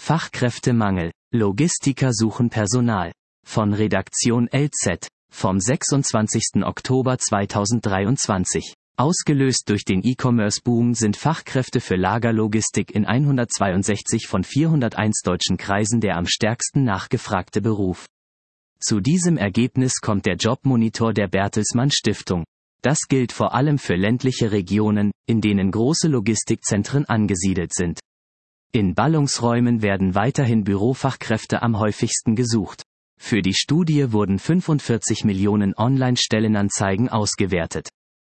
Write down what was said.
Fachkräftemangel. Logistiker suchen Personal. Von Redaktion LZ. Vom 26. Oktober 2023. Ausgelöst durch den E-Commerce-Boom sind Fachkräfte für Lagerlogistik in 162 von 401 deutschen Kreisen der am stärksten nachgefragte Beruf. Zu diesem Ergebnis kommt der Jobmonitor der Bertelsmann Stiftung. Das gilt vor allem für ländliche Regionen, in denen große Logistikzentren angesiedelt sind. In Ballungsräumen werden weiterhin Bürofachkräfte am häufigsten gesucht. Für die Studie wurden 45 Millionen Online-Stellenanzeigen ausgewertet.